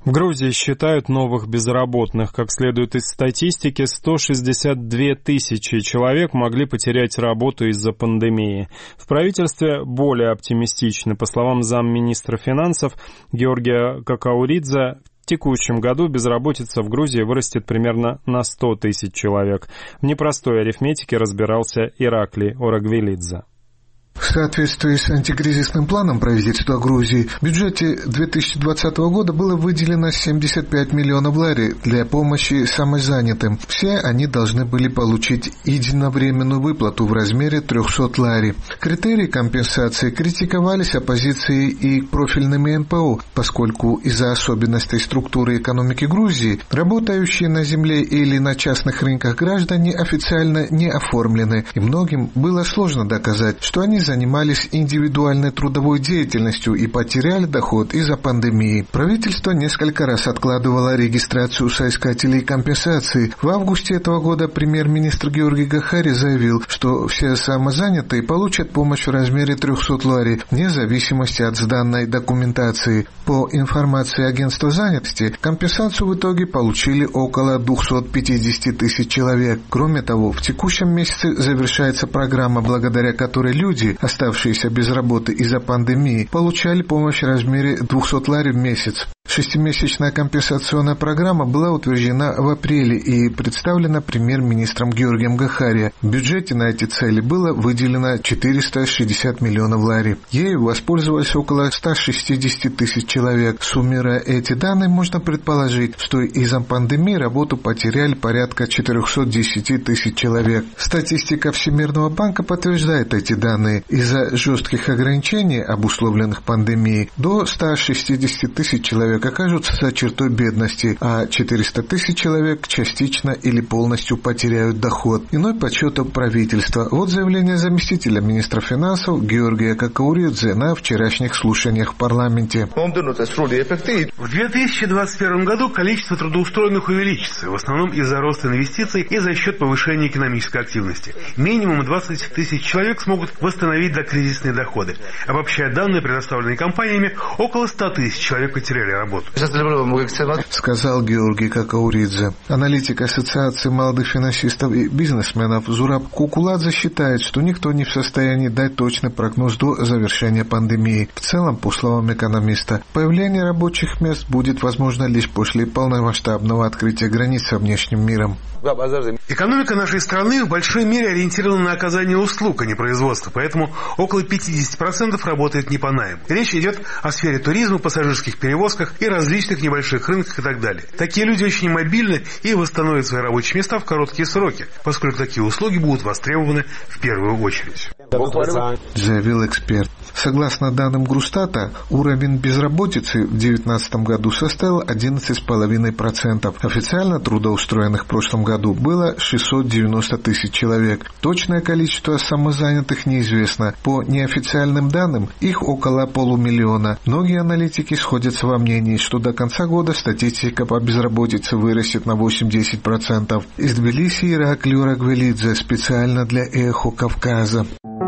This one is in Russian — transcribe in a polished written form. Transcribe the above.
В Грузии считают новых безработных. Как следует из статистики, 162 тысячи человек могли потерять работу из-за пандемии. В правительстве более оптимистичны. По словам замминистра финансов Георгия Какауридзе, в текущем году безработица в Грузии вырастет примерно на 100 тысяч человек. В непростой арифметике разбирался Ираклий Орагвелидзе. В соответствии с антикризисным планом правительства Грузии, в бюджете 2020 года было выделено 75 миллионов лари для помощи самозанятым. Все они должны были получить единовременную выплату в размере 300 лари. Критерии компенсации критиковались оппозицией и профильными НПО, поскольку из-за особенностей структуры экономики Грузии работающие на земле или на частных рынках граждане официально не оформлены, и многим было сложно доказать, что они занимались индивидуальной трудовой деятельностью и потеряли доход из-за пандемии. Правительство несколько раз откладывало регистрацию соискателей компенсации. В августе этого года премьер-министр Георгий Гахари заявил, что все самозанятые получат помощь в размере 300 лари, вне зависимости от сданной документации. По информации агентства занятости, компенсацию в итоге получили около 250 тысяч человек. Кроме того, в текущем месяце завершается программа, благодаря которой люди, оставшиеся без работы из-за пандемии, получали помощь в размере 200 лари в месяц. Шестимесячная компенсационная программа была утверждена в апреле и представлена премьер-министром Георгием Гахари. В бюджете на эти цели было выделено 460 миллионов лари. Ею воспользовались около 160 тысяч человек. Суммируя эти данные, можно предположить, что из-за пандемии работу потеряли порядка 410 тысяч человек. Статистика Всемирного банка подтверждает эти данные. Из-за жестких ограничений, обусловленных пандемией, до 160 тысяч человек окажутся за чертой бедности, а 400 тысяч человек частично или полностью потеряют доход. Иной подсчетов правительства. Вот заявление заместителя министра финансов Георгия Какауридзе на вчерашних слушаниях в парламенте. В 2021 году количество трудоустроенных увеличится, в основном из-за роста инвестиций и за счет повышения экономической активности. Минимум 20 тысяч человек смогут восстановить докризисные доходы. Обобщая данные, предоставленные компаниями, около 100 тысяч человек потеряли работу. Сказал Георгий Какауридзе. Аналитик Ассоциации молодых финансистов и бизнесменов Зураб Кукуладзе считает, что никто не в состоянии дать точный прогноз до завершения пандемии. В целом, по словам экономиста, появление рабочих мест будет возможно лишь после полномасштабного открытия границ со внешним миром. Экономика нашей страны в большой мере ориентирована на оказание услуг, а не производство, поэтому около 50% работает не по найму. Речь идет о сфере туризма, пассажирских перевозках и различных небольших рынках и так далее. Такие люди очень мобильны и восстановят свои рабочие места в короткие сроки, поскольку такие услуги будут востребованы в первую очередь. Заявил эксперт. Согласно данным Грустата, уровень безработицы в 2019 году составил 11,5%. Официально трудоустроенных в прошлом году было 690 тысяч человек. Точное количество самозанятых неизвестно. По неофициальным данным, их около 500 000. Многие аналитики сходятся во мнении, что до конца года статистика по безработице вырастет на 8-10%. Из Тбилиси Ираклий Орагвелидзе специально для Эхо Кавказа.